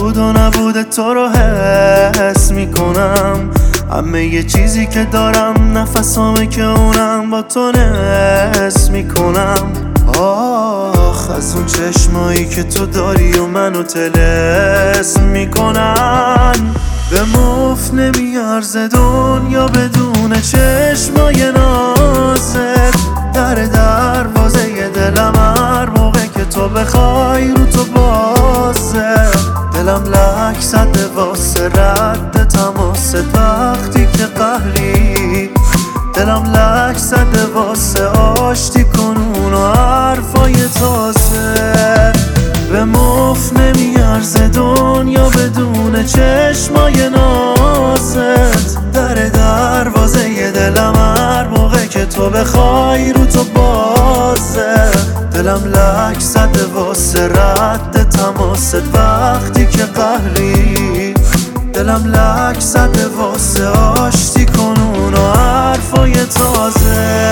بود و نبود تو رو حس میکنم. همه یه چیزی که دارم نفسامه که اونم با تو نس میکنم. آخ از اون چشمایی که تو داری و منو تلس میکنن. به مفت نمیارزه دنیا بدون چشمای نازت. در دروازه دلم هر موقع که تو بخوای رو تو بازه. دلم لک زده واسه رد تماست وقتی که قهری. دلم لک زده واسه آشتی کنون و حرفای تازه. به مفت نمیارزه دنیا بدون چشمای نازت. در دروازه دلم هر موقع که تو بخوای رو تو بازه. دلم لک زده واسه رد تماست وقتی که قهری. دلم لک زده واسه آشتی کنون و حرفای تازه.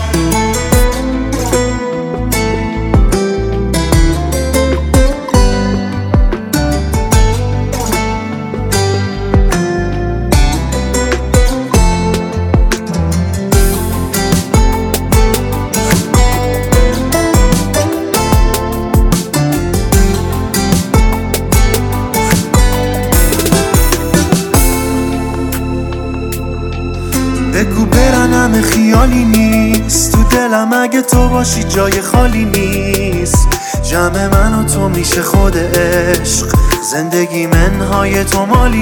بگو برن همه خیالی نیست. تو دلم اگه تو باشی جای خالی نیست. جمع من و تو میشه خود عشق. زندگی منهای تو مالی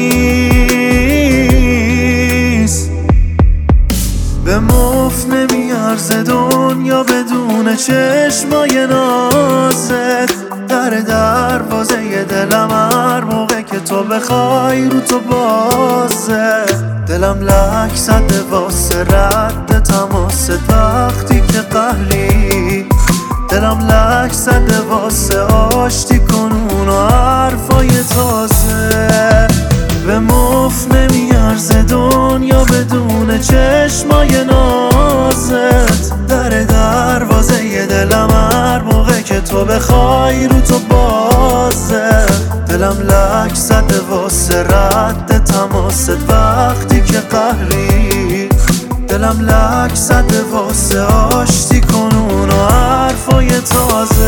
نیست. به مفت نمیارزه دنیا بدون چشمای نازت. در دروازه دلم هر موقع که تو بخوای رو تو بازه. دلم لک زده واسه رد تماست وقتی که قهری. دلم لک زده واسه آشتی کنون و حرفای تازه. به مفت نمیارزه دنیا بدون چشمای نازت. در دروازه دلم هر موقع که تو بخوای رو تو بازه. دلم لک زده واسه رد تماست وقتی که قهری. دلم لک زده واسه آشتی کنون و حرفای تازه.